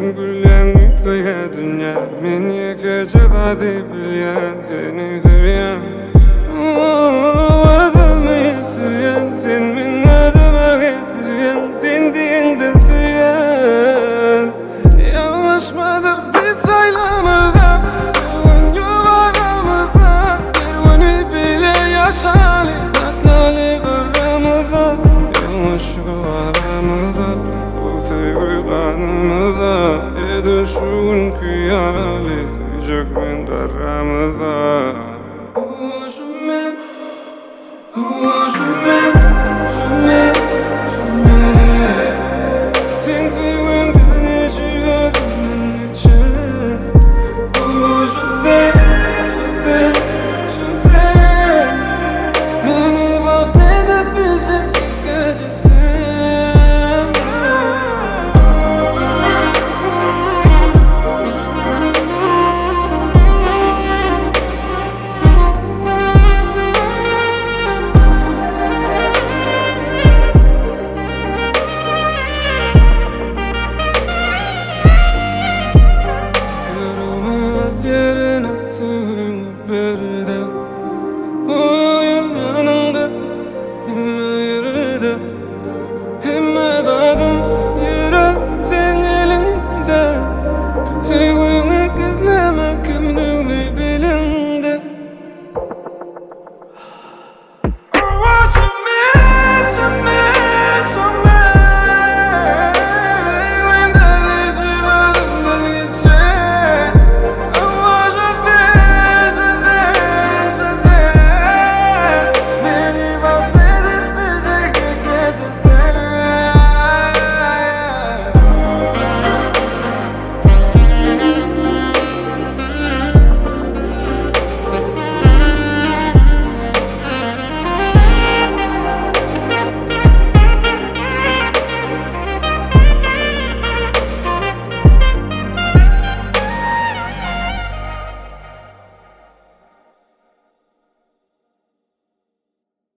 Sen gülyen ütköye dünya Men yekece deyip bilyen Seni sevyen Adamı yitiryen Sen min adıma getiryen Sen diyende süyen Yanlışmadır biz aylamızda Bir gün yol aramızda Bir günü bile yaşali Tatlali kırramızda Yanlış şu aramızda Bu sevgi kanımızda Edişun kıyali Sevecek men daramızda Hoşum men